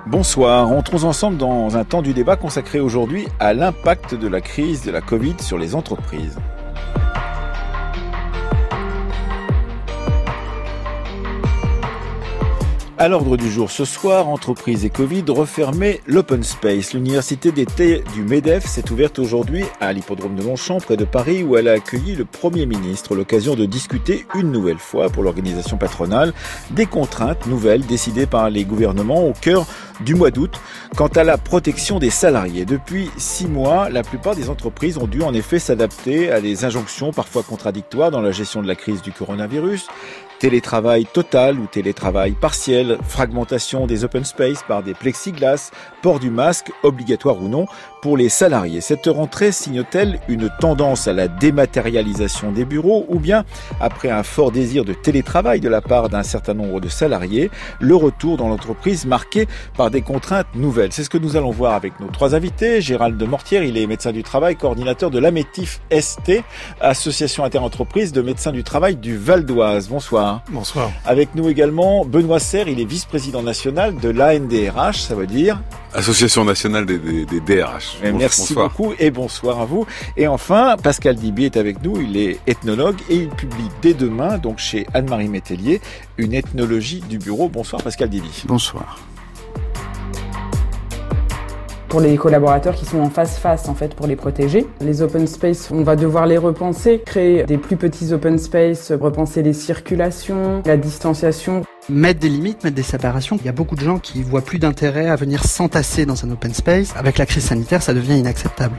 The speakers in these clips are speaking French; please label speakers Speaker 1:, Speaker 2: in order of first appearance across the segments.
Speaker 1: Bonsoir, entrons ensemble dans un temps du débat consacré aujourd'hui à l'impact de la crise de la Covid sur les entreprises. À l'ordre du jour ce soir, entreprises et Covid, refermer l'Open Space. L'université d'été du MEDEF s'est ouverte aujourd'hui à l'hippodrome de Longchamp, près de Paris, où elle a accueilli le Premier ministre. L'occasion de discuter une nouvelle fois pour l'organisation patronale des contraintes nouvelles décidées par les gouvernements au cœur du mois d'août quant à la protection des salariés. Depuis 6 mois, la plupart des entreprises ont dû en effet s'adapter à des injonctions parfois contradictoires dans la gestion de la crise du coronavirus. Télétravail total ou télétravail partiel, fragmentation des open space par des plexiglas, port du masque, obligatoire ou non, pour les salariés. Cette rentrée signe-t-elle une tendance à la dématérialisation des bureaux ou bien, après un fort désir de télétravail de la part d'un certain nombre de salariés, le retour dans l'entreprise marqué par des contraintes nouvelles? C'est ce que nous allons voir avec nos 3 invités. Gérald de Mortière, il est médecin du travail, coordinateur de l'Amétif ST, association interentreprises de médecins du travail du Val d'Oise. Bonsoir.
Speaker 2: Bonsoir.
Speaker 1: Avec nous également Benoît Serre, il est vice-président national de l'ANDRH, ça veut dire
Speaker 3: Association nationale des DRH.
Speaker 1: Merci beaucoup et bonsoir à vous. Et enfin, Pascal Diby est avec nous, il est ethnologue et il publie dès demain, donc chez Anne-Marie Métellier, une ethnologie du bureau. Bonsoir Pascal Diby.
Speaker 2: Bonsoir.
Speaker 4: Pour les collaborateurs qui sont en face-face, en fait, pour les protéger. Les open space, on va devoir les repenser, créer des plus petits open space, repenser les circulations, la distanciation.
Speaker 5: Mettre des limites, mettre des séparations. Il y a beaucoup de gens qui voient plus d'intérêt à venir s'entasser dans un open space. Avec la crise sanitaire, ça devient inacceptable.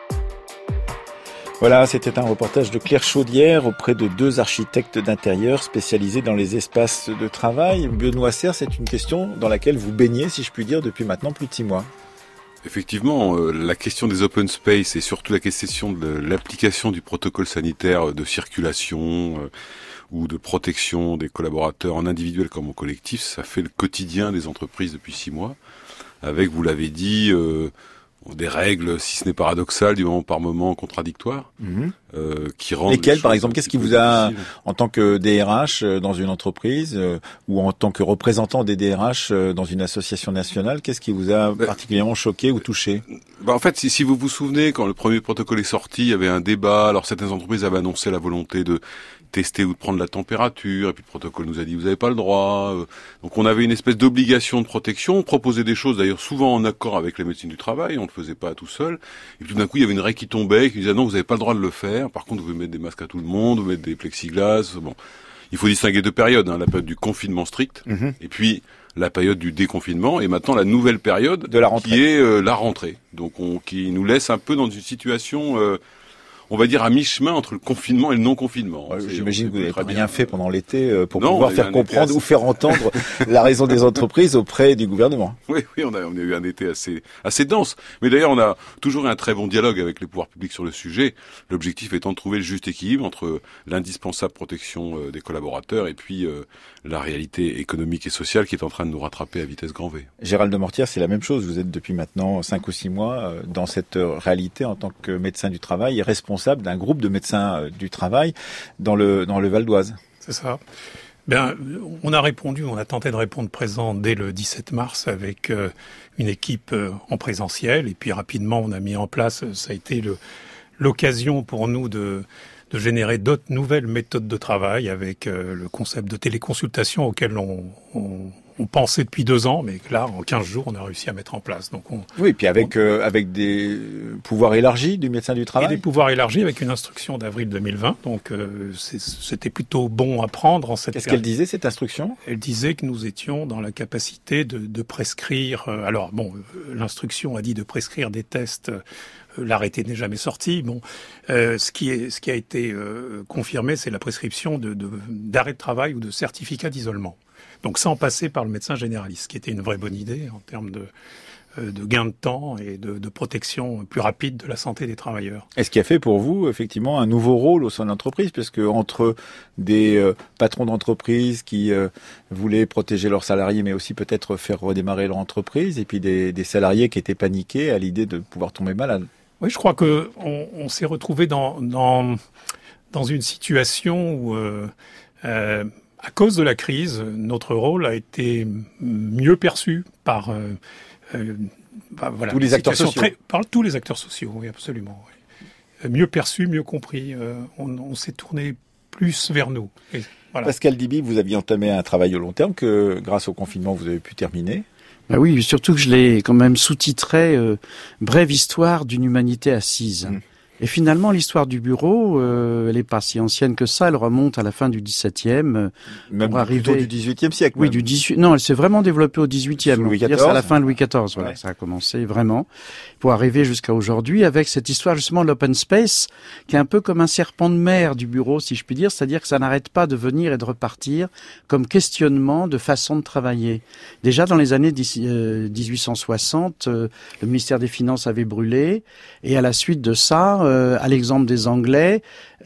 Speaker 1: Voilà, c'était un reportage de Claire Chaudière auprès de 2 architectes d'intérieur spécialisés dans les espaces de travail. Benoît Serre, c'est une question dans laquelle vous baignez, si je puis dire, depuis maintenant plus de 6 mois.
Speaker 3: Effectivement, la question des open space et surtout la question de l'application du protocole sanitaire de circulation ou de protection des collaborateurs en individuel comme en collectif, ça fait le quotidien des entreprises depuis 6 mois, avec, vous l'avez dit, des règles, si ce n'est paradoxal, du moment par moment contradictoires, qui rendent...
Speaker 1: Lesquelles, par exemple? Qu'est-ce qui vous a, en tant que DRH dans une entreprise, ou en tant que représentant des DRH dans une association nationale, qu'est-ce qui vous a particulièrement choqué ou touché?
Speaker 3: En fait, si vous vous souvenez, quand le premier protocole est sorti, il y avait un débat, alors certaines entreprises avaient annoncé la volonté de tester ou de prendre la température, et puis le protocole nous a dit vous n'avez pas le droit. Donc on avait une espèce d'obligation de protection, on proposait des choses d'ailleurs souvent en accord avec la médecine du travail, on ne le faisait pas tout seul. Et puis tout d'un coup il y avait une règle qui tombait, qui disait non, vous n'avez pas le droit de le faire, par contre vous pouvez mettre des masques à tout le monde, vous mettre des plexiglas. Bon, il faut distinguer 2 périodes, la période du confinement strict, et puis la période du déconfinement, et maintenant la nouvelle période
Speaker 1: de la rentrée,
Speaker 3: qui est la rentrée. Donc qui nous laisse un peu dans une situation... on va dire à mi-chemin entre le confinement et le non-confinement.
Speaker 1: J'imagine que vous n'avez rien fait pendant l'été pour pouvoir faire comprendre ou faire entendre la raison des entreprises auprès du gouvernement.
Speaker 3: Oui, on a eu un été assez dense. Mais d'ailleurs, on a toujours eu un très bon dialogue avec les pouvoirs publics sur le sujet. L'objectif étant de trouver le juste équilibre entre l'indispensable protection des collaborateurs et puis la réalité économique et sociale qui est en train de nous rattraper à vitesse grand V.
Speaker 1: Gérald de Mortière, c'est la même chose. Vous êtes depuis maintenant 5 ou 6 mois dans cette réalité en tant que médecin du travail et responsable d'un groupe de médecins du travail dans le Val d'Oise.
Speaker 2: C'est ça. On a tenté de répondre présent dès le 17 mars avec une équipe en présentiel, et puis rapidement on a mis en place, ça a été l'occasion pour nous de générer d'autres nouvelles méthodes de travail avec le concept de téléconsultation auquel on pensait depuis 2 ans, mais que là, en 15 jours, on a réussi à mettre en place. Donc
Speaker 1: oui, puis avec des pouvoirs élargis du médecin du travail.
Speaker 2: Et des pouvoirs élargis avec une instruction d'avril 2020. Donc c'était plutôt bon à prendre en cette période.
Speaker 1: Qu'est-ce qu'elle disait, cette instruction?
Speaker 2: Elle disait que nous étions dans la capacité de prescrire... l'instruction a dit de prescrire des tests... L'arrêté n'est jamais sorti. Ce qui a été confirmé, c'est la prescription d'arrêt de travail ou de certificat d'isolement. Donc sans passer par le médecin généraliste, ce qui était une vraie bonne idée en termes de gain de temps et de protection plus rapide de la santé des travailleurs.
Speaker 1: Est-ce qui a fait pour vous, effectivement, un nouveau rôle au sein de l'entreprise, puisque entre des patrons d'entreprise qui voulaient protéger leurs salariés, mais aussi peut-être faire redémarrer leur entreprise, et puis des salariés qui étaient paniqués à l'idée de pouvoir tomber malade?
Speaker 2: Oui, je crois que on s'est retrouvé dans une situation où À cause de la crise, notre rôle a été mieux perçu par
Speaker 1: tous les acteurs sociaux.
Speaker 2: Par tous les acteurs sociaux, oui, absolument. Oui. Mieux perçu, mieux compris. On s'est tourné plus vers nous. Et voilà.
Speaker 1: Pascal Diby, vous aviez entamé un travail au long terme que, grâce au confinement, vous avez pu terminer.
Speaker 6: Bah oui, surtout que je l'ai quand même sous-titré Brève histoire d'une humanité assise. Et finalement, l'histoire du bureau, elle est pas si ancienne que ça. Elle remonte à la fin du XVIIe.
Speaker 1: Même plutôt du XVIIIe siècle.
Speaker 6: Oui,
Speaker 1: même.
Speaker 6: du 18. Non, elle s'est vraiment développée au XVIIIe.
Speaker 1: Louis XIV.
Speaker 6: C'est à la fin de Louis XIV. Voilà,
Speaker 1: ouais.
Speaker 6: Ça a commencé vraiment pour arriver jusqu'à aujourd'hui avec cette histoire justement de l'open space, qui est un peu comme un serpent de mer du bureau, si je puis dire. C'est-à-dire que ça n'arrête pas de venir et de repartir comme questionnement de façon de travailler. Déjà dans les années 1860, le ministère des Finances avait brûlé, et à la suite de ça, à l'exemple des Anglais,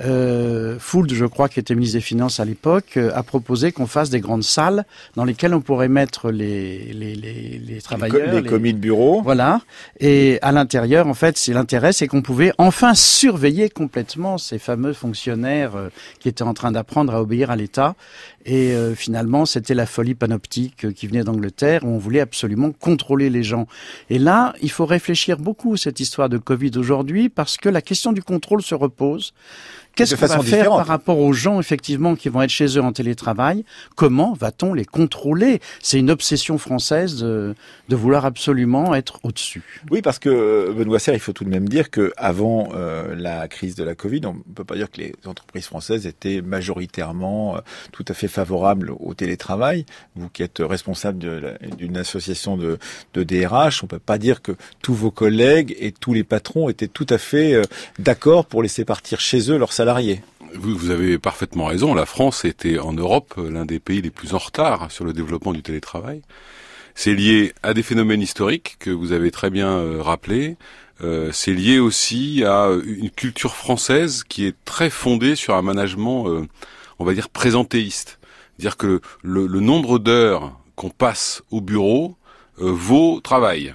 Speaker 6: Fould, je crois, qui était ministre des Finances à l'époque, a proposé qu'on fasse des grandes salles dans lesquelles on pourrait mettre les travailleurs,
Speaker 1: les commis de bureau.
Speaker 6: Voilà. Et à l'intérieur, en fait, l'intérêt, c'est qu'on pouvait enfin surveiller complètement ces fameux fonctionnaires qui étaient en train d'apprendre à obéir à l'État. Et finalement, c'était la folie panoptique qui venait d'Angleterre, où on voulait absolument contrôler les gens. Et là, il faut réfléchir beaucoup à cette histoire de Covid aujourd'hui, parce que la question du contrôle se repose. Qu'est-ce qu'on va faire par rapport aux gens, effectivement, qui vont être chez eux en télétravail? Comment va-t-on les contrôler? C'est une obsession française de vouloir absolument être au-dessus.
Speaker 1: Oui, parce que, Benoît Serre, il faut tout de même dire qu'avant la crise de la Covid, on ne peut pas dire que les entreprises françaises étaient majoritairement tout à fait favorables au télétravail. Vous qui êtes responsable d'une association de DRH, on ne peut pas dire que tous vos collègues et tous les patrons étaient tout à fait d'accord pour laisser partir chez eux leurs salariés.
Speaker 3: Vous avez parfaitement raison. La France était en Europe l'un des pays les plus en retard sur le développement du télétravail. C'est lié à des phénomènes historiques que vous avez très bien rappelés. C'est lié aussi à une culture française qui est très fondée sur un management, on va dire, présentéiste. C'est-à-dire que le nombre d'heures qu'on passe au bureau vaut travail.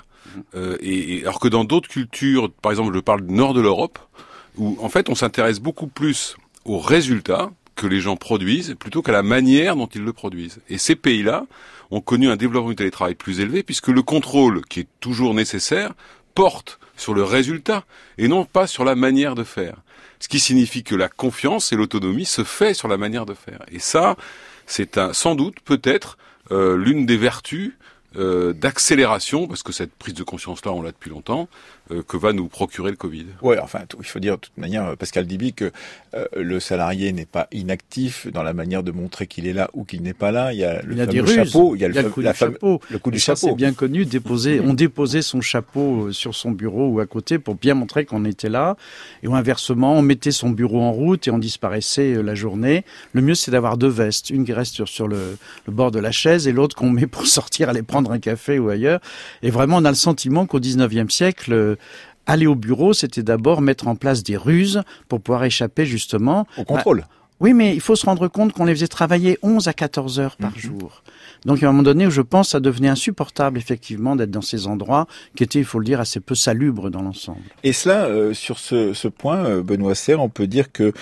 Speaker 3: Et alors que dans d'autres cultures, par exemple, je parle du nord de l'Europe, où en fait on s'intéresse beaucoup plus aux résultats que les gens produisent plutôt qu'à la manière dont ils le produisent. Et ces pays-là ont connu un développement du télétravail plus élevé puisque le contrôle, qui est toujours nécessaire, porte sur le résultat et non pas sur la manière de faire. Ce qui signifie que la confiance et l'autonomie se fait sur la manière de faire. Et ça, c'est sans doute peut-être l'une des vertus d'accélération, parce que cette prise de conscience-là, on l'a depuis longtemps, que va nous procurer le Covid.
Speaker 1: Ouais, enfin, il faut dire de toute manière, Pascal Diby, que le salarié n'est pas inactif dans la manière de montrer qu'il est là ou qu'il n'est pas là. Il y a le fameux chapeau, il y a le coup du chapeau.
Speaker 6: C'est bien connu. On déposait son chapeau sur son bureau ou à côté pour bien montrer qu'on était là. Et inversement, on mettait son bureau en route et on disparaissait la journée. Le mieux, c'est d'avoir deux vestes, une qui reste sur le bord de la chaise et l'autre qu'on met pour sortir, aller prendre un café ou ailleurs. Et vraiment, on a le sentiment qu'au 19e siècle, aller au bureau, c'était d'abord mettre en place des ruses pour pouvoir échapper justement
Speaker 1: au contrôle.
Speaker 6: Oui, mais il faut se rendre compte qu'on les faisait travailler 11 à 14 heures par jour. Donc, à un moment donné, où je pense, ça devenait insupportable, effectivement, d'être dans ces endroits qui étaient, il faut le dire, assez peu salubres dans l'ensemble.
Speaker 1: Et cela, sur ce point, Benoît Serre, on peut dire que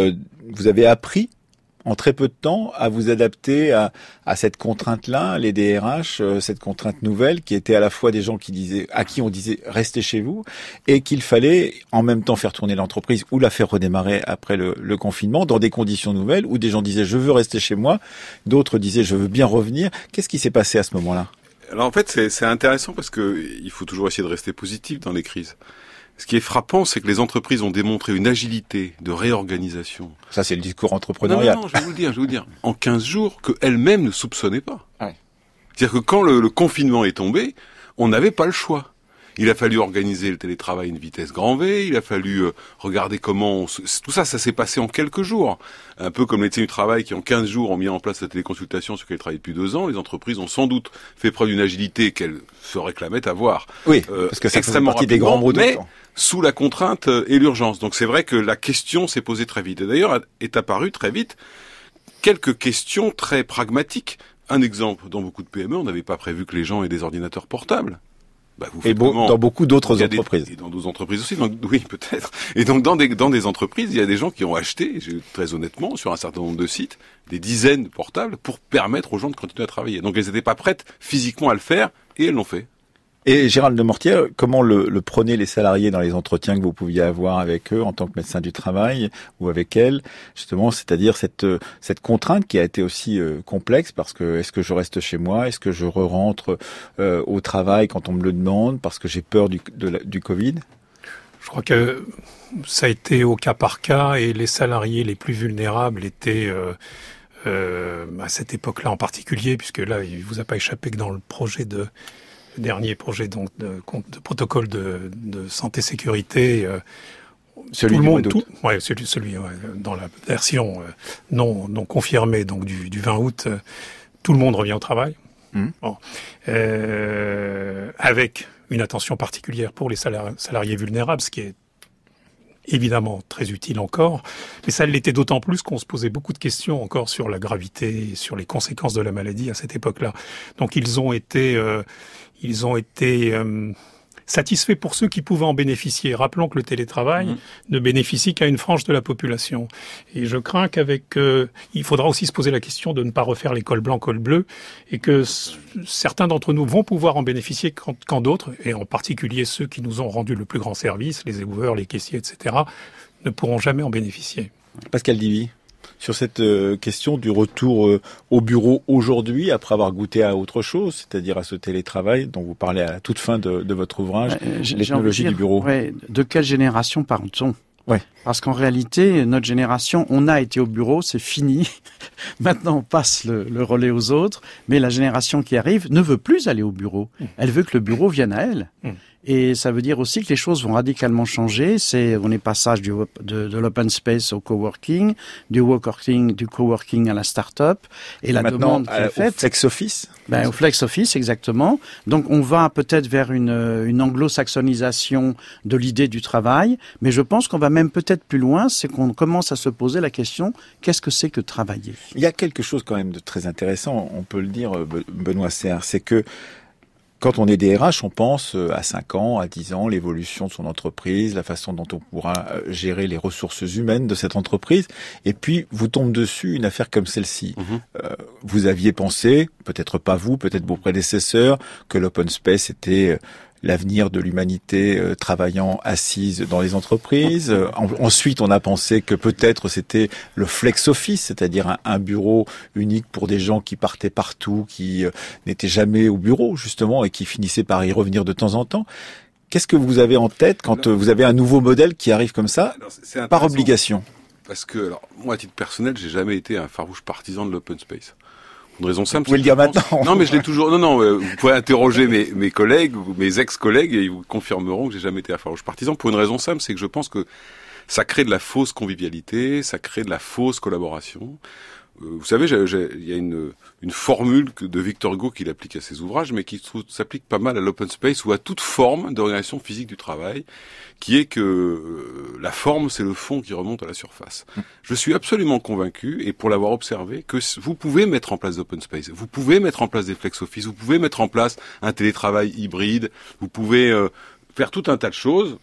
Speaker 1: vous avez appris en très peu de temps à vous adapter à cette contrainte-là, les DRH, cette contrainte nouvelle qui était à la fois des gens à qui on disait restez chez vous et qu'il fallait en même temps faire tourner l'entreprise ou la faire redémarrer après le confinement dans des conditions nouvelles où des gens disaient je veux rester chez moi, d'autres disaient je veux bien revenir. Qu'est-ce qui s'est passé à ce moment-là?
Speaker 3: Alors en fait c'est intéressant parce que il faut toujours essayer de rester positif dans les crises. Ce qui est frappant, c'est que les entreprises ont démontré une agilité de réorganisation.
Speaker 1: Ça, c'est le discours entrepreneurial.
Speaker 3: Non, je vais vous le dire. En 15 jours, qu'elles-mêmes ne soupçonnaient pas.
Speaker 1: Ouais.
Speaker 3: C'est-à-dire que quand le confinement est tombé, on n'avait pas le choix. Il a fallu organiser le télétravail à une vitesse grand V, il a fallu regarder comment... Tout ça s'est passé en quelques jours. Un peu comme les médecins du travail qui en 15 jours ont mis en place la téléconsultation sur laquelle ils travaillent depuis 2 ans. Les entreprises ont sans doute fait preuve d'une agilité qu'elles se réclamaient avoir.
Speaker 1: Oui, parce que ça fait partie des grands mots de
Speaker 3: mais
Speaker 1: temps.
Speaker 3: Sous la contrainte et l'urgence. Donc c'est vrai que la question s'est posée très vite. Et d'ailleurs est apparue très vite quelques questions très pragmatiques. Un exemple, dans beaucoup de PME, on n'avait pas prévu que les gens aient des ordinateurs portables. vous faites comment ?
Speaker 2: Dans beaucoup d'autres entreprises.
Speaker 3: Et dans d'autres entreprises aussi, donc, oui, peut-être. Et donc, dans des entreprises, il y a des gens qui ont acheté, très honnêtement, sur un certain nombre de sites, des dizaines de portables pour permettre aux gens de continuer à travailler. Donc, elles n'étaient pas prêtes physiquement à le faire, et elles l'ont fait.
Speaker 1: Et Gérald Demortier, comment le prenaient les salariés dans les entretiens que vous pouviez avoir avec eux en tant que médecin du travail ou avec elles, justement, c'est-à-dire cette contrainte qui a été aussi complexe parce que est-ce que je reste chez moi, est-ce que je rentre au travail quand on me le demande parce que j'ai peur du Covid ?
Speaker 2: Je crois que ça a été au cas par cas et les salariés les plus vulnérables étaient à cette époque-là en particulier, puisque là, il vous a pas échappé que dans le dernier projet donc de protocole de santé-sécurité,
Speaker 1: celui
Speaker 2: tout le monde,
Speaker 1: celui
Speaker 2: dans la version non confirmée donc du 20 août, tout le monde revient au travail, avec une attention particulière pour les salariés vulnérables, ce qui est évidemment très utile encore, mais ça l'était d'autant plus qu'on se posait beaucoup de questions encore sur la gravité et sur les conséquences de la maladie à cette époque-là. Donc ils ont été satisfaits pour ceux qui pouvaient en bénéficier. Rappelons que le télétravail ne bénéficie qu'à une frange de la population. Et je crains il faudra aussi se poser la question de ne pas refaire les cols blancs, cols bleus, et que certains d'entre nous vont pouvoir en bénéficier quand d'autres, et en particulier ceux qui nous ont rendu le plus grand service, les éboueurs, les caissiers, etc., ne pourront jamais en bénéficier.
Speaker 1: Pascal Divy, sur cette question du retour au bureau aujourd'hui, après avoir goûté à autre chose, c'est-à-dire à ce télétravail dont vous parlez à la toute fin de votre ouvrage, l'ethnologie du bureau.
Speaker 6: Ouais, de quelle génération parle-t-on ?
Speaker 1: Ouais.
Speaker 6: Parce qu'en réalité, notre génération, on a été au bureau, c'est fini. Maintenant, on passe le relais aux autres. Mais la génération qui arrive ne veut plus aller au bureau. Elle veut que le bureau vienne à elle. Et ça veut dire aussi que les choses vont radicalement changer. On est passage de l'open space au coworking, du coworking à la start-up. Et la demande qui est faite.
Speaker 1: Au flex office.
Speaker 6: Au flex office, exactement. Donc, on va peut-être vers une anglo-saxonisation de l'idée du travail. Mais je pense qu'on va même peut-être plus loin. C'est qu'on commence à se poser la question, qu'est-ce que c'est que travailler?
Speaker 1: Il y a quelque chose quand même de très intéressant, on peut le dire, Benoît Serre, c'est que quand on est DRH, on pense à 5 ans, à 10 ans, l'évolution de son entreprise, la façon dont on pourra gérer les ressources humaines de cette entreprise. Et puis, vous tombe dessus une affaire comme celle-ci. Vous aviez pensé, peut-être pas vous, peut-être vos prédécesseurs, que l'open space était l'avenir de l'humanité travaillant assise dans les entreprises. Ensuite, on a pensé que peut-être c'était le flex office, c'est-à-dire un bureau unique pour des gens qui partaient partout, qui n'étaient jamais au bureau, justement, et qui finissaient par y revenir de temps en temps. Qu'est-ce que vous avez en tête quand vous avez un nouveau modèle qui arrive comme ça, par obligation?
Speaker 3: Parce que, moi, à titre personnel, j'ai jamais été un farouche partisan de l'open space. Une raison simple.
Speaker 1: Vous pouvez le dire maintenant.
Speaker 3: Non, mais je l'ai toujours. Non. Vous pouvez interroger mes collègues ou mes ex-collègues et ils vous confirmeront que j'ai jamais été un farouche partisan. Pour une raison simple, c'est que je pense que ça crée de la fausse convivialité, ça crée de la fausse collaboration. Vous savez, il y a une formule de Victor Hugo qu'il applique à ses ouvrages, mais qui s'applique pas mal à l'open space ou à toute forme d'organisation physique du travail, qui est que la forme, c'est le fond qui remonte à la surface. Je suis absolument convaincu, et pour l'avoir observé, que vous pouvez mettre en place d'open space, vous pouvez mettre en place des flex office, vous pouvez mettre en place un télétravail hybride, vous pouvez faire tout un tas de choses,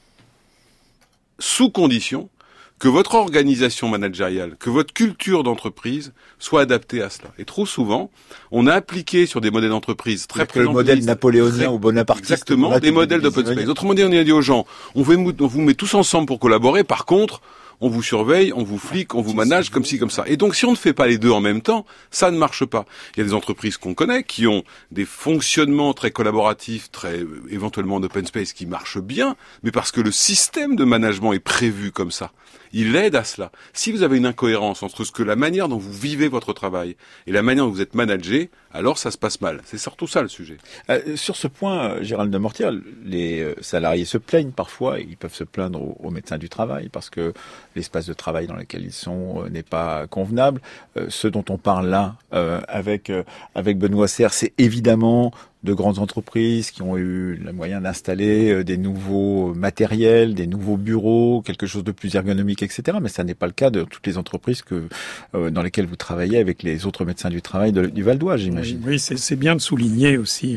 Speaker 3: sous condition que votre organisation managériale, que votre culture d'entreprise soit adaptée à cela. Et trop souvent, on a appliqué sur des modèles d'entreprise très
Speaker 1: présents. Le modèle napoléonien ou bonapartiste.
Speaker 3: Exactement, des modèles d'open space. Autrement dit, on a dit aux gens, on vous met tous ensemble pour collaborer, par contre, on vous surveille, on vous flique, on vous manage comme ci, comme ça. Et donc, si on ne fait pas les deux en même temps, ça ne marche pas. Il y a des entreprises qu'on connaît qui ont des fonctionnements très collaboratifs, très éventuellement d'open space qui marchent bien, mais parce que le système de management est prévu comme ça. Il aide à cela. Si vous avez une incohérence entre la manière dont vous vivez votre travail et la manière dont vous êtes managé, alors ça se passe mal. C'est surtout ça le sujet.
Speaker 1: Sur ce point, Gérald Demortier, les salariés se plaignent parfois, et ils peuvent se plaindre aux médecins du travail parce que l'espace de travail dans lequel ils sont n'est pas convenable. Ce dont on parle là avec Benoît Serre, c'est évidemment de grandes entreprises qui ont eu le moyen d'installer des nouveaux matériels, des nouveaux bureaux, quelque chose de plus ergonomique, etc. Mais ça n'est pas le cas de toutes les entreprises dans lesquelles vous travaillez avec les autres médecins du travail du Val d'Oise, j'imagine.
Speaker 2: Oui, c'est bien de souligner aussi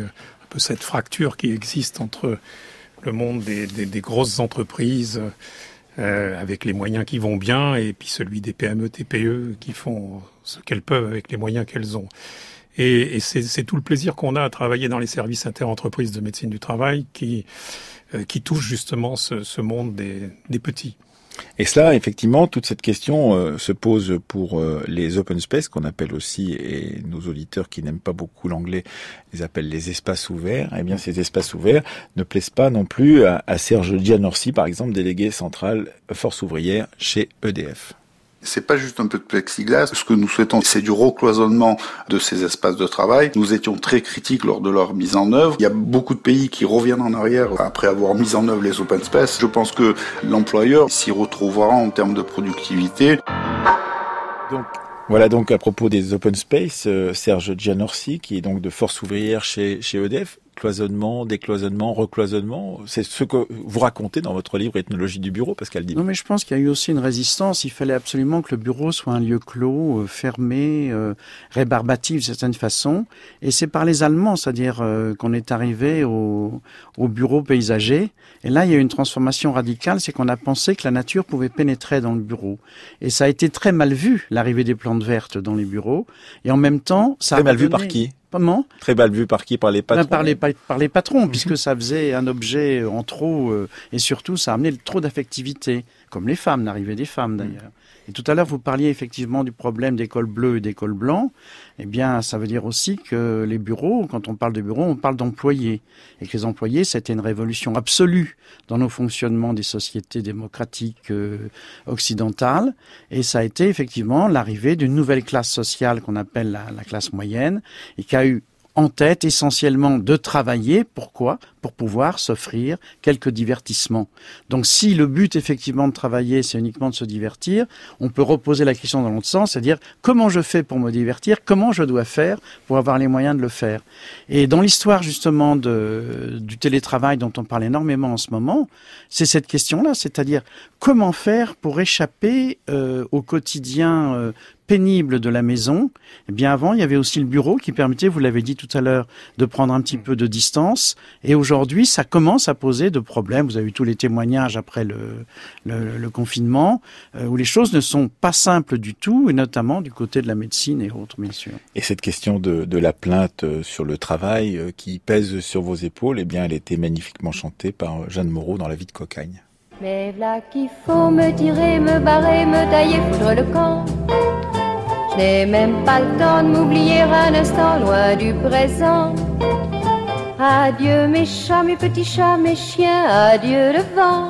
Speaker 2: peu cette fracture qui existe entre le monde des grosses entreprises avec les moyens qui vont bien et puis celui des PME, TPE qui font ce qu'elles peuvent avec les moyens qu'elles ont. Et c'est tout le plaisir qu'on a à travailler dans les services interentreprises de médecine du travail qui touche justement ce monde des petits.
Speaker 1: Et cela, effectivement, toute cette question se pose pour les open space, qu'on appelle aussi, et nos auditeurs qui n'aiment pas beaucoup l'anglais, les appellent les espaces ouverts. Eh bien, ces espaces ouverts ne plaisent pas non plus à Serge Gianorsi, par exemple, délégué central Force ouvrière chez EDF.
Speaker 7: C'est pas juste un peu de plexiglas. Ce que nous souhaitons, c'est du recloisonnement de ces espaces de travail. Nous étions très critiques lors de leur mise en œuvre. Il y a beaucoup de pays qui reviennent en arrière après avoir mis en œuvre les open space. Je pense que l'employeur s'y retrouvera en termes de productivité.
Speaker 1: Voilà donc à propos des open space, Serge Gianorsi, qui est donc de Force ouvrière chez EDF. Cloisonnement, décloisonnement, recloisonnement, c'est ce que vous racontez dans votre livre Ethnologie du bureau, Pascal Diby.
Speaker 6: Non, mais je pense qu'il y a eu aussi une résistance. Il fallait absolument que le bureau soit un lieu clos, fermé, rébarbatif d'une certaine façon. Et c'est par les Allemands, c'est-à-dire qu'on est arrivé au bureau paysager. Et là, il y a eu une transformation radicale, c'est qu'on a pensé que la nature pouvait pénétrer dans le bureau. Et ça a été très mal vu, l'arrivée des plantes vertes dans les bureaux. Et en même temps, ça
Speaker 1: a mal vu par qui ?
Speaker 6: Comment ?
Speaker 1: Très mal vu par qui ? Par les patrons ?
Speaker 6: Par les patrons, puisque ça faisait un objet en trop, et surtout ça amenait trop d'affectivité, comme les femmes, l'arrivée des femmes d'ailleurs. Et tout à l'heure, vous parliez effectivement du problème des cols bleus et des cols blancs. Eh bien, ça veut dire aussi que les bureaux, quand on parle de bureaux, on parle d'employés. Et que les employés, c'était une révolution absolue dans nos fonctionnements des sociétés démocratiques occidentales. Et ça a été effectivement l'arrivée d'une nouvelle classe sociale qu'on appelle la classe moyenne, et qui a eu en tête essentiellement de travailler. Pourquoi ? Pour pouvoir s'offrir quelques divertissements. Donc si le but effectivement de travailler, c'est uniquement de se divertir, on peut reposer la question dans l'autre sens, c'est-à-dire comment je fais pour me divertir, comment je dois faire pour avoir les moyens de le faire. Et dans l'histoire justement du télétravail dont on parle énormément en ce moment, c'est cette question-là, c'est-à-dire comment faire pour échapper au quotidien pénible de la maison. Eh bien avant, il y avait aussi le bureau qui permettait, vous l'avez dit tout à l'heure, de prendre un petit peu de distance. Et aujourd'hui, ça commence à poser de problèmes. Vous avez eu tous les témoignages après le confinement, où les choses ne sont pas simples du tout, et notamment du côté de la médecine et autres, bien sûr.
Speaker 1: Et cette question de la plainte sur le travail qui pèse sur vos épaules, eh bien, elle était magnifiquement chantée par Jeanne Moreau dans La vie de Cocagne.
Speaker 8: Mais v'là qu'il faut me tirer, me barrer, me tailler, foutre le camp. Je n'ai même pas le temps de m'oublier un instant loin du présent. Adieu mes chats, mes petits chats, mes chiens, adieu le vent.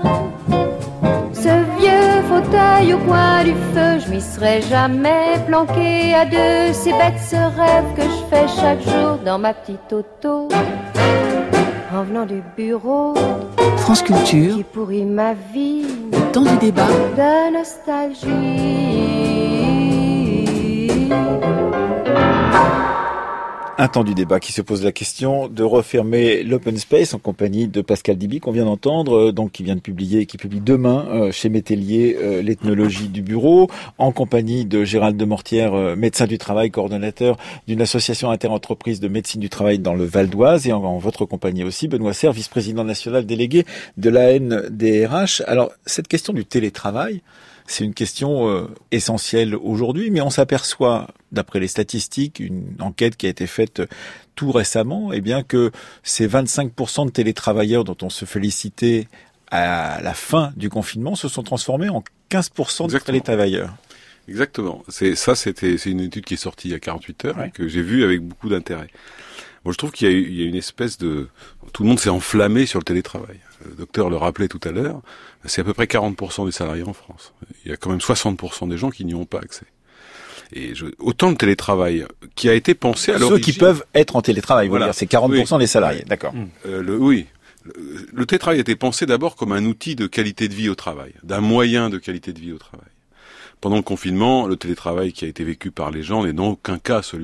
Speaker 8: Ce vieux fauteuil au coin du feu, je m'y serais jamais planqué à deux. C'est bête ce rêve que je fais chaque jour dans ma petite auto. En venant du bureau,
Speaker 9: France Culture,
Speaker 8: qui pourrit ma vie,
Speaker 9: le temps du débat,
Speaker 8: de nostalgie.
Speaker 1: Un temps du débat qui se pose la question de refermer l'open space en compagnie de Pascal Diby qu'on vient d'entendre, donc qui vient de publier, qui publie demain chez Métellier l'ethnologie du bureau, en compagnie de Gérald Demortière, médecin du travail, coordonnateur d'une association interentreprises de médecine du travail dans le Val d'Oise, et en votre compagnie aussi Benoît Serre, vice-président national délégué de l'ANDRH. Alors cette question du télétravail, c'est une question essentielle aujourd'hui, mais on s'aperçoit, d'après les statistiques, une enquête qui a été faite tout récemment, eh bien que ces 25% de télétravailleurs dont on se félicitait à la fin du confinement se sont transformés en 15% de télétravailleurs.
Speaker 3: Exactement. C'est une étude qui est sortie il y a 48 heures,
Speaker 1: ouais,
Speaker 3: et que j'ai vue avec beaucoup d'intérêt. Moi, je trouve qu'il y a une espèce de... Tout le monde s'est enflammé sur le télétravail. Le docteur le rappelait tout à l'heure, c'est à peu près 40% des salariés en France. Il y a quand même 60% des gens qui n'y ont pas accès. Et autant le télétravail qui a été pensé à l'origine...
Speaker 1: Ceux qui peuvent être en télétravail, voilà, c'est 40%
Speaker 3: oui,
Speaker 1: des salariés, d'accord.
Speaker 3: Le télétravail a été pensé d'abord comme un outil de qualité de vie au travail, d'un moyen de qualité de vie au travail. Pendant le confinement, le télétravail qui a été vécu par les gens n'est dans aucun cas celui-là.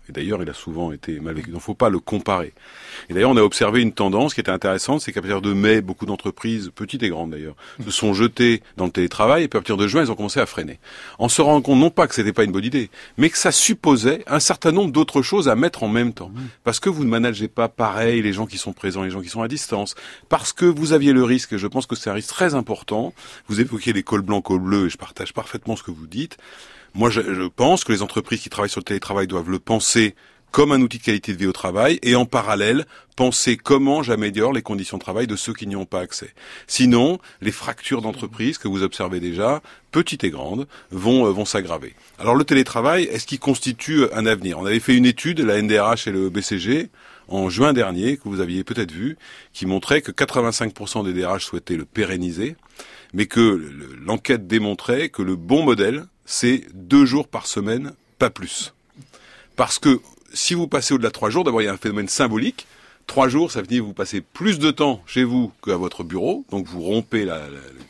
Speaker 3: Et d'ailleurs, il a souvent été mal vécu. Donc, faut pas le comparer. Et d'ailleurs, on a observé une tendance qui était intéressante, c'est qu'à partir de mai, beaucoup d'entreprises, petites et grandes d'ailleurs, se sont jetées dans le télétravail, et puis à partir de juin, elles ont commencé à freiner. En se rendant compte, non pas que c'était pas une bonne idée, mais que ça supposait un certain nombre d'autres choses à mettre en même temps. Parce que vous ne managez pas pareil les gens qui sont présents, les gens qui sont à distance. Parce que vous aviez le risque, et je pense que c'est un risque très important. Vous évoquez les cols blancs, cols bleus, et je partage parfaitement ce que vous dites. Moi, je pense que les entreprises qui travaillent sur le télétravail doivent le penser comme un outil de qualité de vie au travail, et en parallèle, penser comment j'améliore les conditions de travail de ceux qui n'y ont pas accès. Sinon, les fractures d'entreprise que vous observez déjà, petites et grandes, vont s'aggraver. Alors le télétravail, est-ce qu'il constitue un avenir? On avait fait une étude, la NDRH et le BCG, en juin dernier, que vous aviez peut-être vu, qui montrait que 85% des DRH souhaitaient le pérenniser, mais que l'enquête démontrait que le bon modèle, c'est 2 jours par semaine, pas plus. Parce que si vous passez au-delà de 3 jours, d'abord il y a un phénomène symbolique. 3 jours, ça veut dire que vous passez plus de temps chez vous qu'à votre bureau, donc vous rompez le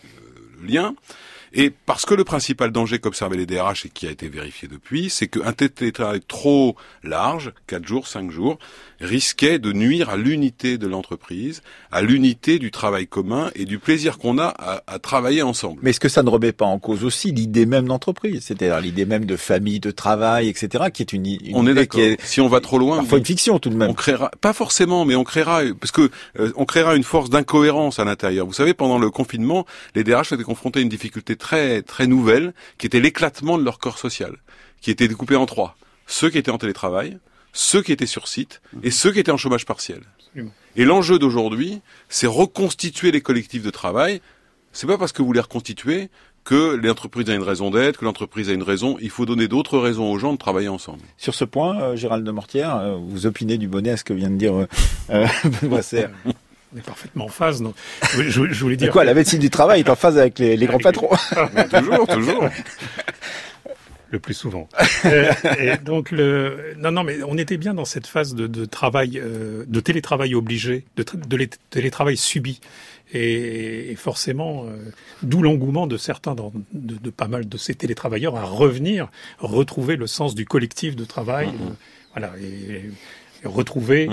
Speaker 3: lien. Et parce que le principal danger qu'observaient les DRH et qui a été vérifié depuis, c'est qu'un télétravail trop large, 4 jours, 5 jours, risquait de nuire à l'unité de l'entreprise, à l'unité du travail commun et du plaisir qu'on a à travailler ensemble.
Speaker 1: Mais est-ce que ça ne remet pas en cause aussi l'idée même d'entreprise, c'est-à-dire l'idée même de famille, de travail, etc., qui est une
Speaker 3: on est
Speaker 1: idée
Speaker 3: d'accord.
Speaker 1: qui est
Speaker 3: si on va trop loin,
Speaker 1: parfois une fiction tout de même.
Speaker 3: On créera, pas forcément, mais on créera, parce que on créera une force d'incohérence à l'intérieur. Vous savez, pendant le confinement, les DRH étaient confrontés à une difficulté très très nouvelle, qui était l'éclatement de leur corps social, qui était découpé en 3. Ceux qui étaient en télétravail, ceux qui étaient sur site et ceux qui étaient en chômage partiel. Absolument. Et l'enjeu d'aujourd'hui, c'est reconstituer les collectifs de travail. C'est pas parce que vous les reconstituez que l'entreprise a une raison d'être, que l'entreprise a une raison. Il faut donner d'autres raisons aux gens de travailler ensemble.
Speaker 1: Sur ce point, Gérald de Mortière, vous opinez du bonnet à ce que vient de dire Benoît Serre.
Speaker 2: On est parfaitement en phase. Donc, je voulais dire.
Speaker 1: Quoi, la médecine du travail est en phase avec les grands patrons.
Speaker 3: Toujours.
Speaker 2: Le plus souvent. Et donc non, mais on était bien dans cette phase de travail, de télétravail obligé, de télétravail subi, et forcément, d'où l'engouement de certains, de pas mal de ces télétravailleurs à retrouver le sens du collectif de travail, voilà, et retrouver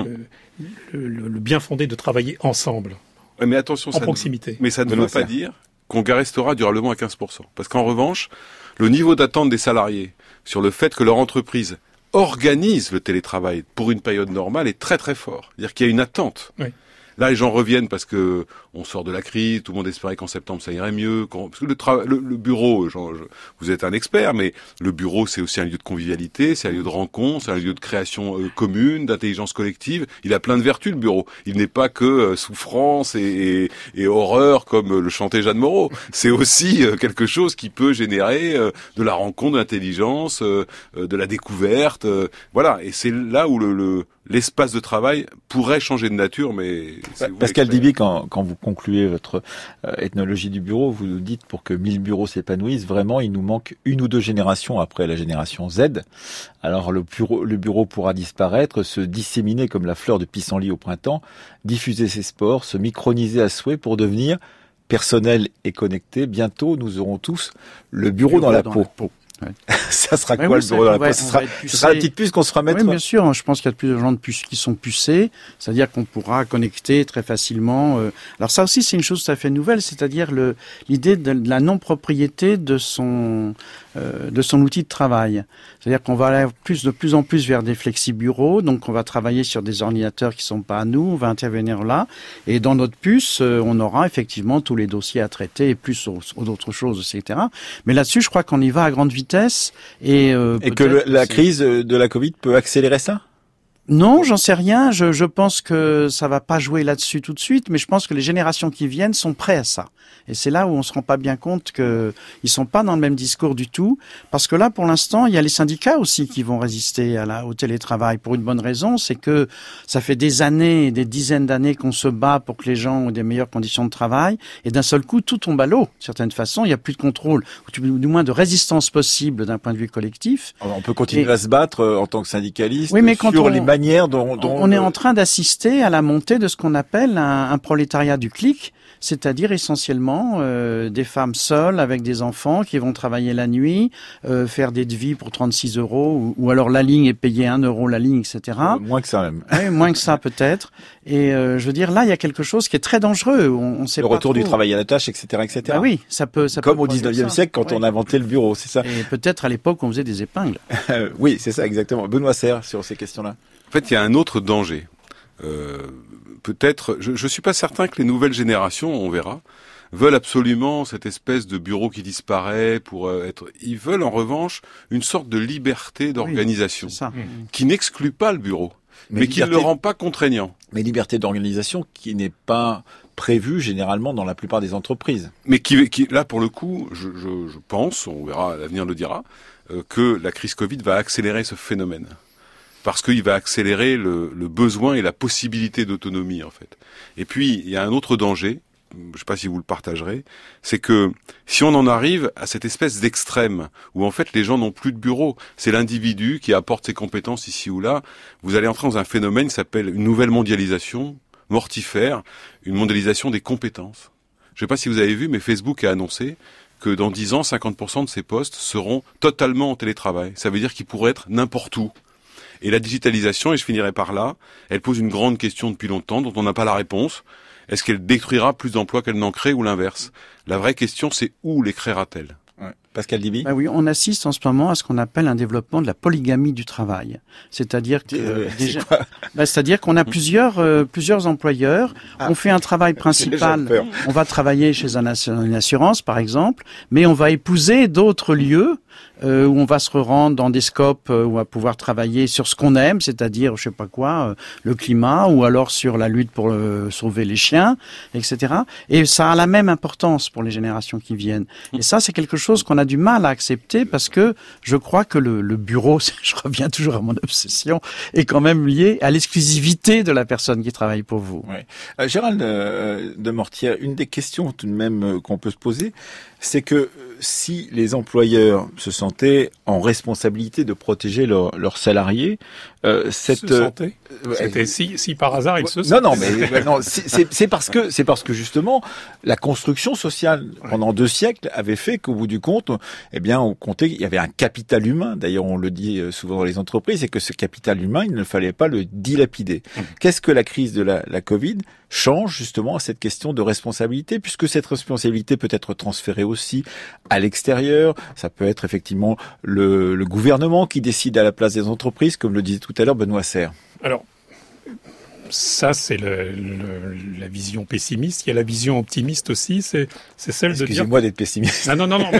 Speaker 2: le bien fondé de travailler ensemble.
Speaker 3: Ouais, mais attention,
Speaker 2: en proximité.
Speaker 3: Mais ça ne veut pas dire qu'on restera durablement à 15%. Parce qu'en revanche, le niveau d'attente des salariés sur le fait que leur entreprise organise le télétravail pour une période normale est très très fort. C'est-à-dire qu'il y a une attente. Oui. Là, les gens reviennent parce que on sort de la crise, tout le monde espérait qu'en septembre ça irait mieux. Parce que le bureau, vous êtes un expert, mais le bureau c'est aussi un lieu de convivialité, c'est un lieu de rencontre, c'est un lieu de création commune, d'intelligence collective. Il a plein de vertus le bureau. Il n'est pas que souffrance et horreur comme le chantait Jeanne Moreau. C'est aussi quelque chose qui peut générer de la rencontre, de l'intelligence, de la découverte. Voilà. Et c'est là où l'espace de travail pourrait changer de nature, mais...
Speaker 1: Pascal Diby, quand vous concluez votre ethnologie du bureau, vous nous dites pour que 1000 bureaux s'épanouissent, vraiment, il nous manque 1 ou 2 générations après la génération Z. Alors le bureau pourra disparaître, se disséminer comme la fleur de pissenlit au printemps, diffuser ses spores, se microniser à souhait pour devenir personnel et connecté. Bientôt, nous aurons tous le bureau dans la peau. Ouais. Ça sera quoi le bureau dans la peau? Ce sera la petite puce qu'on se fera mettre.
Speaker 6: Oui, bien sûr. Je pense qu'il y a de plus en plus qui sont pucés, c'est-à-dire qu'on pourra connecter très facilement. Alors ça aussi, c'est une chose tout à fait nouvelle, c'est-à-dire l'idée de la non-propriété de son outil de travail. C'est-à-dire qu'on va aller de plus en plus vers des flexi-bureaux, donc on va travailler sur des ordinateurs qui sont pas à nous, on va intervenir là, et dans notre puce, on aura effectivement tous les dossiers à traiter et plus d'autres choses, etc. Mais là-dessus, je crois qu'on y va à grande vitesse et
Speaker 1: que la crise de la Covid peut accélérer ça?
Speaker 6: Non, j'en sais rien. Je pense que ça va pas jouer là-dessus tout de suite, mais je pense que les générations qui viennent sont prêts à ça. Et c'est là où on se rend pas bien compte que ils sont pas dans le même discours du tout, parce que là, pour l'instant, il y a les syndicats aussi qui vont résister au télétravail pour une bonne raison, c'est que ça fait des années, des dizaines d'années qu'on se bat pour que les gens aient des meilleures conditions de travail, et d'un seul coup, tout tombe à l'eau. De certaine façon, il y a plus de contrôle, ou du moins de résistance possible d'un point de vue collectif.
Speaker 1: On peut continuer à se battre en tant que syndicaliste
Speaker 6: oui, mais
Speaker 1: sur les manière dont
Speaker 6: on est en train d'assister à la montée de ce qu'on appelle un prolétariat du clic, c'est-à-dire essentiellement des femmes seules avec des enfants qui vont travailler la nuit, faire des devis pour 36 €, ou alors la ligne est payée 1 € la ligne, etc.
Speaker 1: Moins que ça même.
Speaker 6: Oui, moins que ça peut-être. Et je veux dire, là, il y a quelque chose qui est très dangereux. On sait
Speaker 1: le
Speaker 6: pas
Speaker 1: retour
Speaker 6: trop.
Speaker 1: du travail à la tâche, etc., etc.
Speaker 6: Bah oui, ça peut.
Speaker 1: Comme au
Speaker 6: produire
Speaker 1: 19e
Speaker 6: ça.
Speaker 1: siècle, quand on a inventé le bureau, c'est ça.
Speaker 6: Et peut-être à l'époque, on faisait des épingles.
Speaker 1: Oui, c'est ça, exactement. Benoît Serre, sur ces questions-là.
Speaker 3: En fait, il y a un autre danger. Peut-être, je suis pas certain que les nouvelles générations, on verra, veulent absolument cette espèce de bureau qui disparaît pour être. Ils veulent en revanche une sorte de liberté d'organisation,
Speaker 6: Oui, c'est ça.
Speaker 3: qui n'exclut pas le bureau, mais qui ne le rend pas contraignant.
Speaker 1: Mais liberté d'organisation qui n'est pas prévue généralement dans la plupart des entreprises.
Speaker 3: Mais qui là, pour le coup, je pense, on verra, l'avenir le dira, que la crise Covid va accélérer ce phénomène. Parce qu'il va accélérer le besoin et la possibilité d'autonomie, en fait. Et puis, il y a un autre danger, je ne sais pas si vous le partagerez, c'est que si on en arrive à cette espèce d'extrême, où en fait les gens n'ont plus de bureau, c'est l'individu qui apporte ses compétences ici ou là, vous allez entrer dans un phénomène qui s'appelle une nouvelle mondialisation mortifère, une mondialisation des compétences. Je ne sais pas si vous avez vu, mais Facebook a annoncé que dans 10 ans, 50% de ces postes seront totalement en télétravail. Ça veut dire qu'ils pourraient être n'importe où. Et la digitalisation, et je finirai par là, elle pose une grande question depuis longtemps, dont on n'a pas la réponse. Est-ce qu'elle détruira plus d'emplois qu'elle n'en crée, ou l'inverse? La vraie question, c'est où les créera-t-elle?
Speaker 1: Ouais. Pascal Diby.
Speaker 6: Ben oui, on assiste en ce moment à ce qu'on appelle un développement de la polygamie du travail. C'est-à-dire que c'est-à-dire qu'on a plusieurs employeurs. On fait un travail principal. On va travailler chez une assurance, par exemple, mais on va épouser d'autres lieux où on va se rendre dans des scopes où on va pouvoir travailler sur ce qu'on aime, c'est-à-dire, je sais pas quoi, le climat, ou alors sur la lutte pour sauver les chiens, etc. Et ça a la même importance pour les générations qui viennent. Et ça, c'est quelque chose qu'on a du mal à accepter parce que je crois que le bureau, je reviens toujours à mon obsession, est quand même lié à l'exclusivité de la personne qui travaille pour vous.
Speaker 1: Ouais. Gérald de Mortière, une des questions tout de même qu'on peut se poser, c'est que si les employeurs se sentaient en responsabilité de protéger leurs salariés,
Speaker 2: c'était si par hasard ils se sentaient.
Speaker 1: Non, c'est parce que justement la construction sociale pendant 2 siècles avait fait qu'au bout du compte, eh bien, on comptait, il y avait un capital humain. D'ailleurs, on le dit souvent dans les entreprises, et que ce capital humain, il ne fallait pas le dilapider. Qu'est-ce que la crise de la Covid change justement à cette question de responsabilité, puisque cette responsabilité peut être transférée aussi à l'extérieur. Ça peut être effectivement le gouvernement qui décide à la place des entreprises, comme le disait tout à l'heure Benoît Serre.
Speaker 2: Alors, ça, c'est la vision pessimiste. Il y a la vision optimiste aussi, c'est celle de dire...
Speaker 1: Excusez-moi d'être pessimiste.
Speaker 2: Non, mais...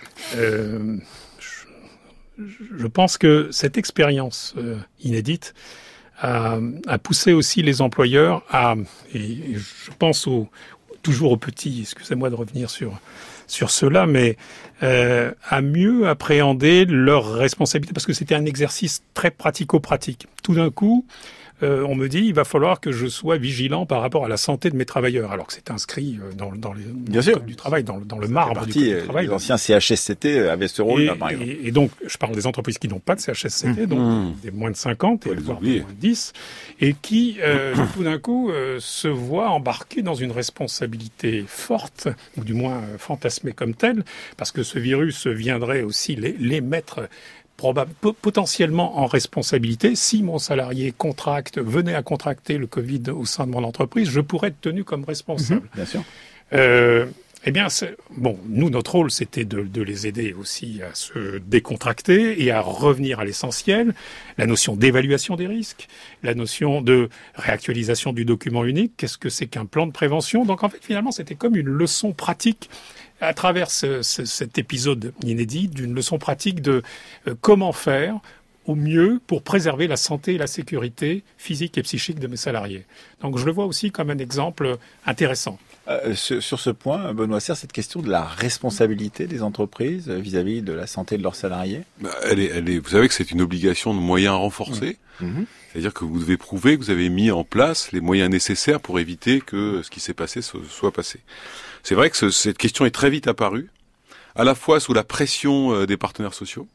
Speaker 2: je pense que cette expérience inédite a poussé aussi les employeurs et je pense toujours aux petits, excusez-moi de revenir sur cela, mais à mieux appréhender leurs responsabilités, parce que c'était un exercice très pratico-pratique. Tout d'un coup, on me dit, il va falloir que je sois vigilant par rapport à la santé de mes travailleurs, alors que c'est inscrit dans le code du travail, dans le marbre du code du travail.
Speaker 1: Les anciens CHSCT avaient ce rôle-là, par exemple.
Speaker 2: Et donc, je parle des entreprises qui n'ont pas de CHSCT, donc des moins de 50, et voire des moins de 10, et qui, tout d'un coup, se voient embarqués dans une responsabilité forte, ou du moins fantasmée comme telle, parce que ce virus viendrait aussi les mettre potentiellement en responsabilité. Si mon salarié venait à contracter le Covid au sein de mon entreprise, je pourrais être tenu comme responsable.
Speaker 1: Bien sûr.
Speaker 2: Eh bien, nous, notre rôle, c'était de les aider aussi à se décontracter et à revenir à l'essentiel. La notion d'évaluation des risques, la notion de réactualisation du document unique, qu'est-ce que c'est qu'un plan de prévention? Donc, en fait, finalement, c'était comme une leçon pratique à travers cet épisode inédit, d'une leçon pratique de comment faire au mieux pour préserver la santé et la sécurité physique et psychique de mes salariés. Donc je le vois aussi comme un exemple intéressant.
Speaker 1: Sur ce point, Benoît Serre, cette question de la responsabilité des entreprises vis-à-vis de la santé de leurs salariés,
Speaker 3: vous savez que c'est une obligation de moyens renforcée. C'est-à-dire que vous devez prouver que vous avez mis en place les moyens nécessaires pour éviter que ce qui s'est passé soit passé. C'est vrai que cette question est très vite apparue, à la fois sous la pression des partenaires sociaux,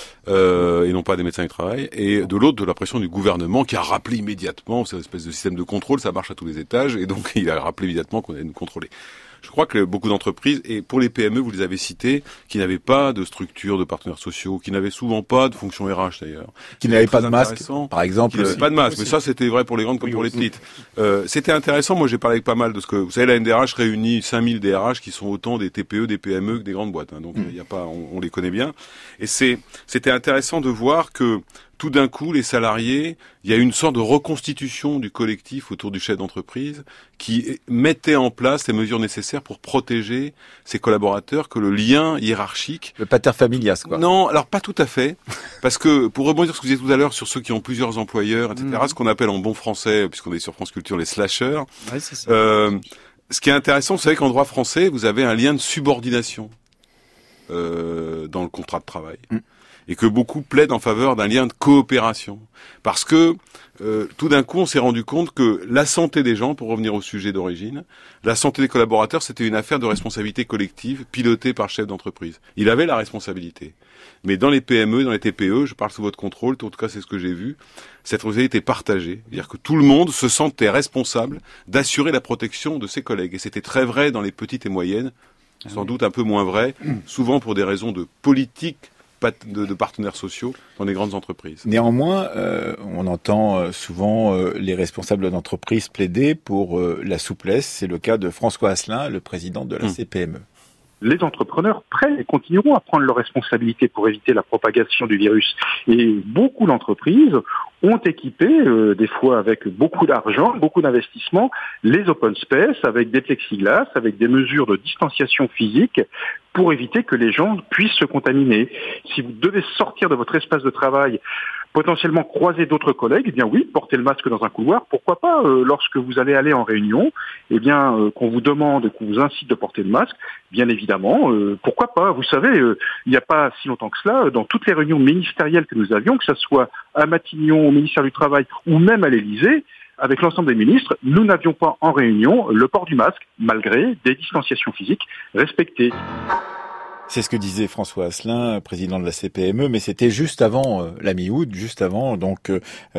Speaker 3: et non pas des médecins du travail, et de l'autre, de la pression du gouvernement qui a rappelé immédiatement, c'est une espèce de système de contrôle, ça marche à tous les étages, et donc il a rappelé immédiatement qu'on allait nous contrôler. Je crois que beaucoup d'entreprises, et pour les PME, vous les avez citées, qui n'avaient pas de structure de partenaires sociaux, qui n'avaient souvent pas de fonction RH d'ailleurs.
Speaker 1: Qui n'avaient pas de masque, par exemple.
Speaker 3: Qui n'avaient pas de masque, mais ça c'était vrai pour les grandes comme pour les petites. C'était intéressant, moi j'ai parlé avec pas mal de ce que... Vous savez, la NDRH réunit 5000 DRH qui sont autant des TPE, des PME que des grandes boîtes. Donc il y a pas, on les connaît bien. Et c'était intéressant de voir que tout d'un coup, les salariés, il y a une sorte de reconstitution du collectif autour du chef d'entreprise qui mettait en place les mesures nécessaires pour protéger ses collaborateurs, que le lien hiérarchique...
Speaker 1: Le pater familias, quoi.
Speaker 3: Non, alors pas tout à fait. Parce que, pour rebondir sur ce que vous disiez tout à l'heure sur ceux qui ont plusieurs employeurs, etc., ce qu'on appelle en bon français, puisqu'on est sur France Culture, les slashers.
Speaker 6: Ouais, c'est ça.
Speaker 3: Ce qui est intéressant, vous savez qu'en droit français, vous avez un lien de subordination dans le contrat de travail. Et que beaucoup plaident en faveur d'un lien de coopération. Parce que tout d'un coup, on s'est rendu compte que la santé des gens, pour revenir au sujet d'origine, la santé des collaborateurs, c'était une affaire de responsabilité collective pilotée par le chef d'entreprise. Il avait la responsabilité. Mais dans les PME, dans les TPE, je parle sous votre contrôle, en tout cas c'est ce que j'ai vu, cette responsabilité était partagée. C'est-à-dire que tout le monde se sentait responsable d'assurer la protection de ses collègues. Et c'était très vrai dans les petites et moyennes, sans doute un peu moins vrai, souvent pour des raisons de politique, de partenaires sociaux dans les grandes entreprises.
Speaker 1: Néanmoins, on entend souvent les responsables d'entreprise plaider pour la souplesse. C'est le cas de François Asselin, le président de la CPME.
Speaker 10: Les entrepreneurs prennent et continueront à prendre leurs responsabilités pour éviter la propagation du virus. Et beaucoup d'entreprises ont équipé, des fois avec beaucoup d'argent, beaucoup d'investissement, les open space avec des plexiglas, avec des mesures de distanciation physique pour éviter que les gens puissent se contaminer. Si vous devez sortir de votre espace de travail, potentiellement croiser d'autres collègues, eh bien oui, portez le masque dans un couloir. Pourquoi pas, lorsque vous allez aller en réunion, eh bien, qu'on vous demande, qu'on vous incite de porter le masque, bien évidemment, pourquoi pas. Vous savez, il n'y a pas si longtemps que cela, dans toutes les réunions ministérielles que nous avions, que ce soit à Matignon, au ministère du Travail ou même à l'Élysée, avec l'ensemble des ministres, nous n'avions pas en réunion le port du masque, malgré des distanciations physiques respectées.
Speaker 1: C'est ce que disait François Asselin, président de la CPME, mais c'était juste avant la mi-août, juste avant donc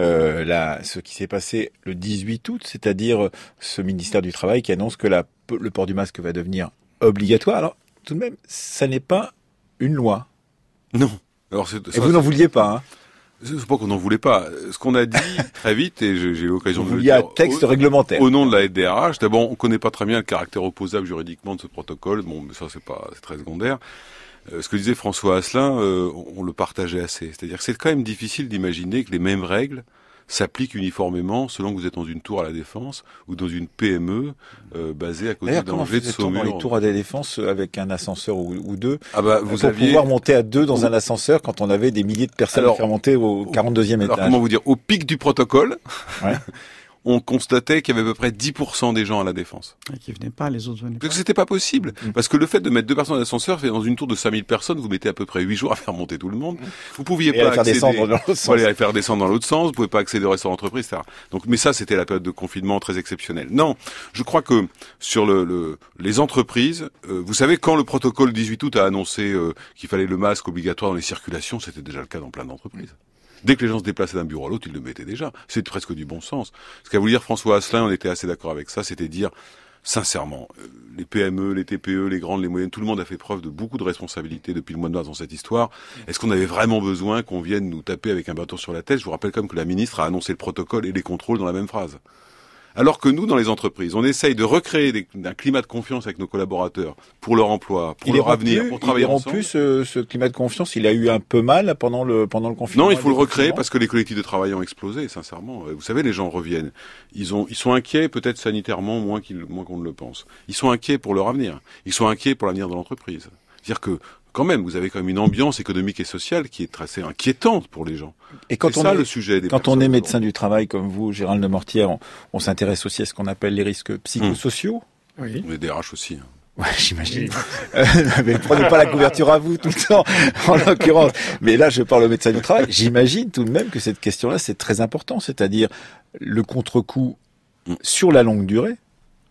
Speaker 1: ce qui s'est passé le 18 août, c'est-à-dire ce ministère du Travail qui annonce que le port du masque va devenir obligatoire. Alors, tout de même, ça n'est pas une loi.
Speaker 3: Non. Alors,
Speaker 1: et vous n'en vouliez pas, hein?
Speaker 3: C'est pas qu'on n'en voulait pas. Ce qu'on a dit très vite, et j'ai eu l'occasion de le dire.
Speaker 1: Il y a un texte réglementaire.
Speaker 3: Au nom de la DRH, d'abord, on connaît pas très bien le caractère opposable juridiquement de ce protocole. Bon, mais ça, c'est très secondaire. Ce que disait François Asselin, on le partageait assez. C'est-à-dire que c'est quand même difficile d'imaginer que les mêmes règles s'appliquent uniformément selon que vous êtes dans une tour à la Défense ou dans une PME basée à côté d'un jet de Saumur.
Speaker 1: Dans les tours à la Défense avec un ascenseur ou deux,
Speaker 3: vous aviez
Speaker 1: pouvoir monter à deux dans un ascenseur quand on avait des milliers de personnes à faire monter au 42e étage.
Speaker 3: Alors comment vous dire, au pic du protocole,
Speaker 1: ouais.
Speaker 3: On constatait qu'il y avait à peu près 10% des gens à la Défense.
Speaker 6: Et qui venaient pas, les autres venaient pas.
Speaker 3: Parce que c'était pas possible. Parce que le fait de mettre 2 personnes à l'ascenseur, dans une tour de 5000 personnes, vous mettez à peu près 8 jours à faire monter tout le monde. Vous pouviez pas
Speaker 1: faire descendre dans l'autre sens.
Speaker 3: Voilà, faire descendre dans l'autre sens. Vous pouvez pas accéder au restaurant d'entreprise, etc. Donc, mais ça, c'était la période de confinement très exceptionnelle. Non. Je crois que sur les entreprises, vous savez, quand le protocole 18 août a annoncé qu'il fallait le masque obligatoire dans les circulations, c'était déjà le cas dans plein d'entreprises. Dès que les gens se déplaçaient d'un bureau à l'autre, ils le mettaient déjà. C'est presque du bon sens. Ce qu'a voulu dire François Asselin, on était assez d'accord avec ça, c'était dire, sincèrement, les PME, les TPE, les grandes, les moyennes, tout le monde a fait preuve de beaucoup de responsabilité depuis le mois de mars dans cette histoire. Est-ce qu'on avait vraiment besoin qu'on vienne nous taper avec un bâton sur la tête? Je vous rappelle quand même que la ministre a annoncé le protocole et les contrôles dans la même phrase. Alors que nous, dans les entreprises, on essaye de recréer un climat de confiance avec nos collaborateurs pour leur emploi, pour leur avenir, pour travailler ensemble.
Speaker 1: En plus, ce climat de confiance, il a eu un peu mal pendant le confinement.
Speaker 3: Non, il faut le recréer parce que les collectifs de travail ont explosé, sincèrement. Vous savez, les gens reviennent. Ils sont inquiets, peut-être sanitairement, moins qu'on ne le pense. Ils sont inquiets pour leur avenir. Ils sont inquiets pour l'avenir de l'entreprise. C'est-à-dire que, quand même, vous avez quand même une ambiance économique et sociale qui est assez inquiétante pour les gens.
Speaker 1: Et quand
Speaker 3: c'est le sujet des
Speaker 1: quand on est médecin du travail comme vous, Gérald Lemortière, on s'intéresse aussi à ce qu'on appelle les risques psychosociaux.
Speaker 2: Oui.
Speaker 3: Les DRH aussi.
Speaker 1: Ouais, j'imagine. Mais prenez pas la couverture à vous tout le temps, en l'occurrence. Mais là, je parle au médecin du travail. J'imagine tout de même que cette question-là, c'est très important. C'est-à-dire le contre-coup sur la longue durée.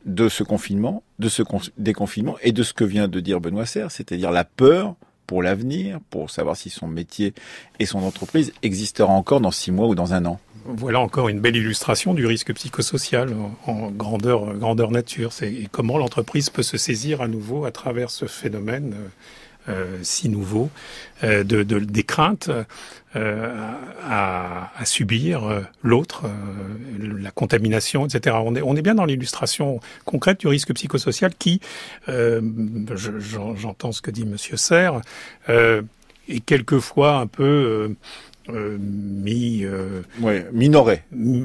Speaker 1: de ce confinement, de ce déconfinement et de ce que vient de dire Benoît Serre, c'est-à-dire la peur pour l'avenir, pour savoir si son métier et son entreprise existera encore dans 6 mois ou dans 1 an.
Speaker 2: Voilà encore une belle illustration du risque psychosocial en grandeur nature. C'est comment l'entreprise peut se saisir à nouveau à travers ce phénomène si nouveau des craintes à subir l'autre, la contamination, etc. On est bien dans l'illustration concrète du risque psychosocial qui, j'entends ce que dit Monsieur Serre, est quelquefois un peu
Speaker 1: minoré.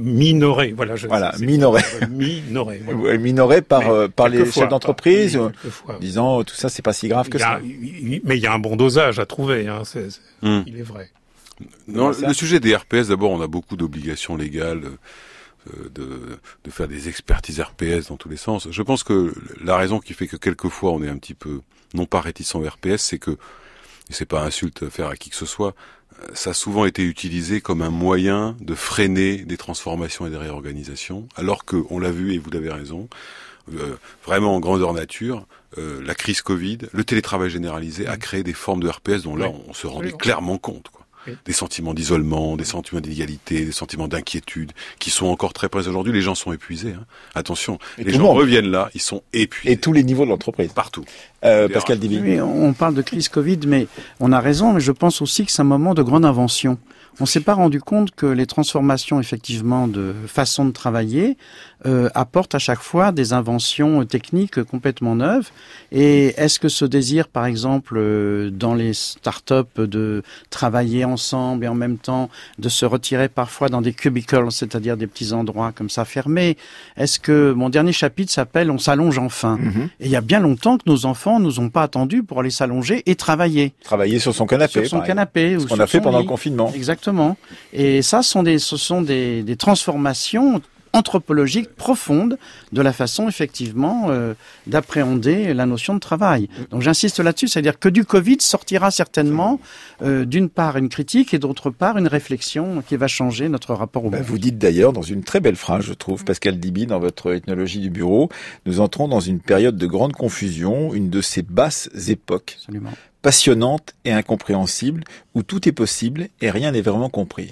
Speaker 1: Minoré par les chefs d'entreprise, disant tout ça c'est pas si grave que ça.
Speaker 2: Mais il y a un bon dosage à trouver, il est vrai.
Speaker 3: Non, le sujet des RPS, d'abord, on a beaucoup d'obligations légales de faire des expertises RPS dans tous les sens. Je pense que la raison qui fait que quelquefois on est un petit peu non pas réticent au RPS, c'est que, et c'est pas insulte faire à qui que ce soit, ça a souvent été utilisé comme un moyen de freiner des transformations et des réorganisations, alors que, on l'a vu et vous avez raison, vraiment en grandeur nature, la crise Covid, le télétravail généralisé a créé des formes de RPS dont là on se rendait clairement compte, quoi. Des sentiments d'isolement, des sentiments d'inégalité, des sentiments d'inquiétude qui sont encore très présents aujourd'hui. Les gens sont épuisés. Attention, les gens reviennent là, ils sont épuisés.
Speaker 1: Et tous les niveaux de l'entreprise.
Speaker 3: Partout.
Speaker 1: Pascal Dibi.
Speaker 6: Oui, on parle de crise Covid, mais on a raison, mais je pense aussi que c'est un moment de grande invention. On s'est pas rendu compte que les transformations, effectivement, de façon de travailler apportent à chaque fois des inventions techniques complètement neuves. Et est-ce que ce désir, par exemple, dans les startups, de travailler ensemble et en même temps de se retirer parfois dans des cubicles, c'est-à-dire des petits endroits comme ça fermés, est-ce que mon dernier chapitre s'appelle « On s'allonge enfin ». Et il y a bien longtemps que nos enfants nous ont pas attendus pour aller s'allonger et travailler.
Speaker 1: Travailler sur son canapé.
Speaker 6: Sur son canapé.
Speaker 1: Ce qu'on a fait pendant le confinement.
Speaker 6: Exactement. Et ça, ce sont des transformations anthropologiques profondes de la façon, effectivement, d'appréhender la notion de travail. Donc j'insiste là-dessus, c'est-à-dire que du Covid sortira certainement, d'une part, une critique et d'autre part, une réflexion qui va changer notre rapport au monde.
Speaker 1: Vous dites d'ailleurs, dans une très belle phrase, je trouve, Pascal Dibi, dans votre ethnologie du bureau, nous entrons dans une période de grande confusion, une de ces basses époques.
Speaker 6: Absolument.
Speaker 1: Passionnante et incompréhensible, où tout est possible et rien n'est vraiment compris.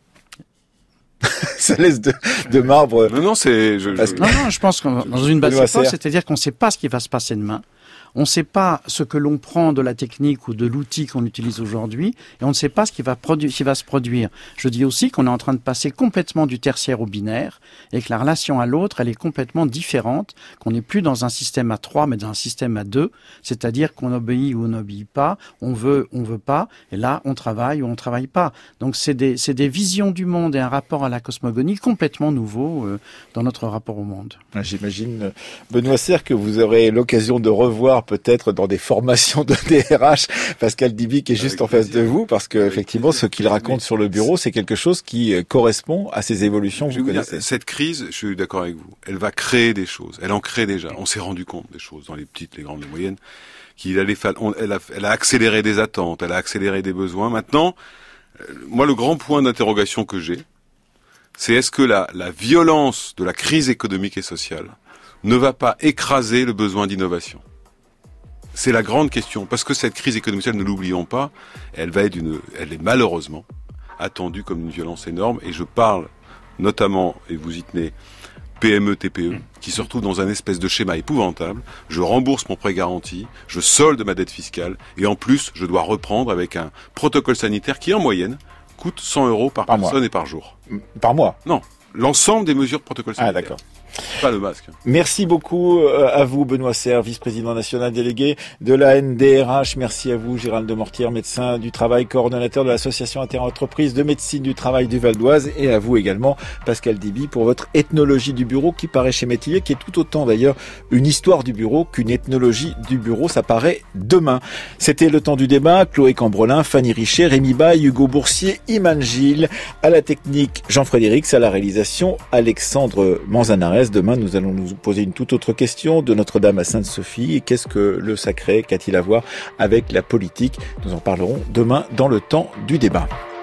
Speaker 1: Ça laisse de marbre.
Speaker 3: Non,
Speaker 6: je pense que dans une basse époque, c'est-à-dire qu'on ne sait pas ce qui va se passer demain. On ne sait pas ce que l'on prend de la technique ou de l'outil qu'on utilise aujourd'hui, et on ne sait pas ce qui va se produire. Je dis aussi qu'on est en train de passer complètement du tertiaire au binaire, et que la relation à l'autre, elle est complètement différente, qu'on n'est plus dans un système à 3, mais dans un système à 2, c'est-à-dire qu'on obéit ou on n'obéit pas, on veut pas, et là, on travaille ou on travaille pas. Donc c'est des visions du monde et un rapport à la cosmogonie complètement nouveau dans notre rapport au monde.
Speaker 1: J'imagine, Benoît Serre, que vous aurez l'occasion de revoir peut-être dans des formations de DRH Pascal Dibi qui est juste en face de vous, parce que effectivement ce qu'il raconte sur le bureau, c'est quelque chose qui correspond à ces évolutions que vous connaissez.
Speaker 3: Cette crise, je suis d'accord avec vous, elle va créer des choses, elle en crée déjà. On s'est rendu compte des choses dans les petites, les grandes, les moyennes, elle a accéléré des attentes, elle a accéléré des besoins. Maintenant, moi le grand point d'interrogation que j'ai, c'est est-ce que la violence de la crise économique et sociale ne va pas écraser le besoin d'innovation? C'est la grande question, parce que cette crise économique, ne l'oublions pas, elle est malheureusement attendue comme une violence énorme, et je parle notamment, et vous y tenez, PME, TPE, qui se retrouvent dans un espèce de schéma épouvantable. Je rembourse mon prêt garanti, je solde ma dette fiscale, et en plus, je dois reprendre avec un protocole sanitaire qui, en moyenne, coûte 100 € par personne et par jour.
Speaker 1: Par mois?
Speaker 3: Non, l'ensemble des mesures de protocole sanitaire.
Speaker 1: Ah, d'accord.
Speaker 3: Pas le masque.
Speaker 1: Merci beaucoup à vous, Benoît Serre, vice-président national délégué de la NDRH. Merci à vous, Gérald de Mortier, médecin du travail, coordonnateur de l'association interentreprises de médecine du travail du Val d'Oise, et à vous également, Pascal Dibi, pour votre ethnologie du bureau qui paraît chez Métivier, qui est tout autant d'ailleurs une histoire du bureau qu'une ethnologie du bureau. Ça paraît demain. C'était le temps du débat. Chloé Cambrelin, Fanny Richet, Rémi Baye, Hugo Boursier, Iman Gilles, à la technique Jean-Frédéric, à la réalisation Alexandre Manzanares. Demain, nous allons nous poser une toute autre question, de Notre-Dame à Sainte-Sophie. Et qu'est-ce que le sacré, qu'a-t-il à voir avec la politique? Nous en parlerons demain dans le temps du débat.